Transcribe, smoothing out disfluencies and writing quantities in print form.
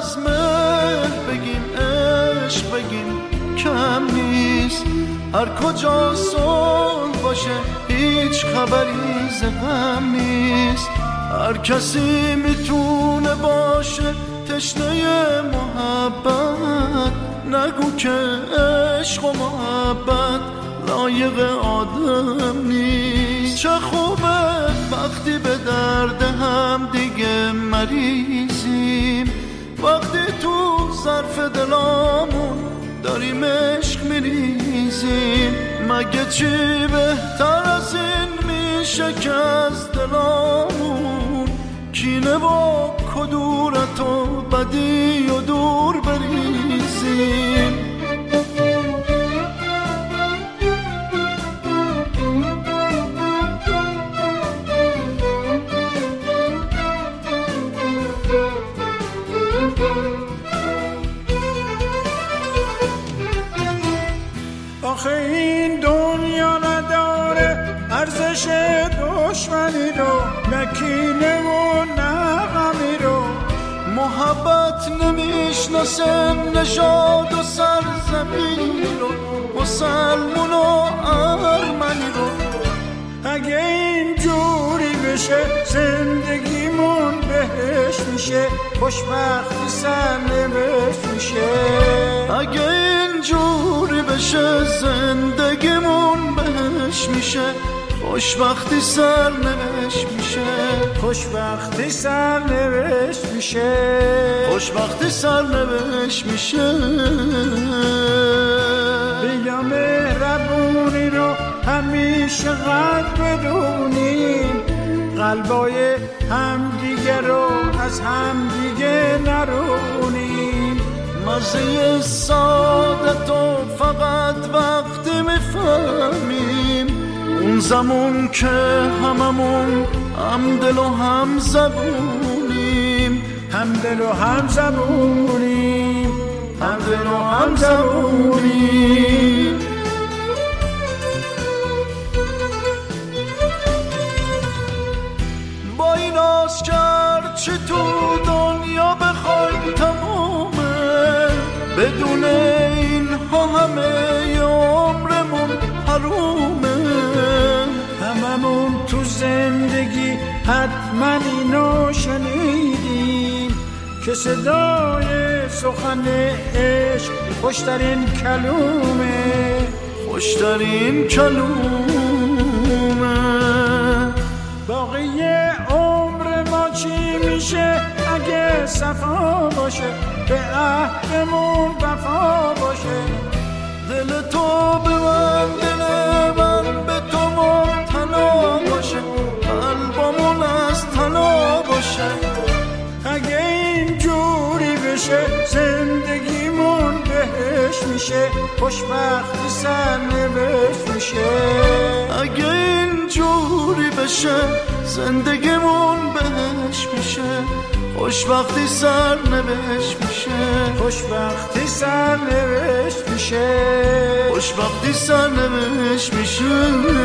از مهر بگیم عشق بگیم کم نیست. هر کجا صلح باشه هیچ خبری ز غم نیست. هر کسی میتونه باشه تشنه محبت، نگو که عشق و محبت لایق آدم نیست. چه خوبه وقتی به درد هم دیگه مریضیم، وقتی تو ظرف دلامون داریم عشق میریزیم. مگه چی بهتر از این میشه که از دلامون کینه و کدورت و بدی و دور بریزیم. آخه این دنیا نداره ارزش دشمنی رو، نکینه و نغمی رو. محبت نمیشناسه نژاد و سرزمین رو، مسلمون و ارمنی رو. اگه این جوری بشه زندگیمون بهش میشه، خوشبختی سرنوشت میشه. اگه این جوری بشه زندگیمون بهش میشه، خوشبختی سرنوشت میشه. خوشبختی سرنوشت میشه. خوشبختی سرنوشت میشه. بیا مهربونی رو همیشه قلب بدونیم، قلبای همدیگه رو از همدیگه نرونیم. مزه سعادت رو فقط وقتی میفهمیم، اون زمان که هممون همدل و هم زبونیم. همدل و هم زبونیم. همدل و هم زبونیم. با این آسکر چه تو دنیا بخوای تمومه، بدون اینها همه عمرمون حرومه. هممون تو زندگی حتما اینو شنیدیم که صدای سخن عشق خوشترین کلومه. خوشترین کلومه. باقی عمر ما چی میشه اگه صفا باشه، به عهدمون وفا باشه. دل تو به من دل من به تو مبتلا باشه، قلبمون از طلا باشه. اگه این جوری بشه زندگیمون بهش میشه، خوشبختی سرنوشت میشه. اگه این جوری بشه زندگیمون بهش میشه، خوشبختی سرنوشت میشه. خوشبختی سرنوشت میشه. خوشبختی سرنوشت میشه.